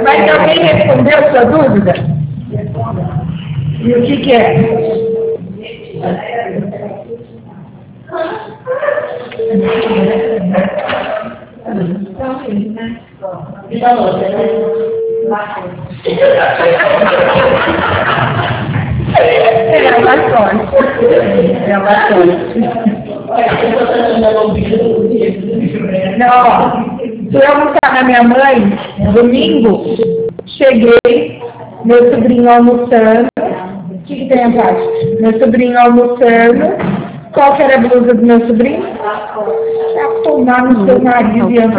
Mas alguém respondeu sua dúvida? E o que é? Não, fui almoçar na minha mãe, domingo, cheguei, meu sobrinho almoçando, o que tem atrás? Meu sobrinho almoçando, qual que era a blusa do meu sobrinho? Pra tomar no seu nariz e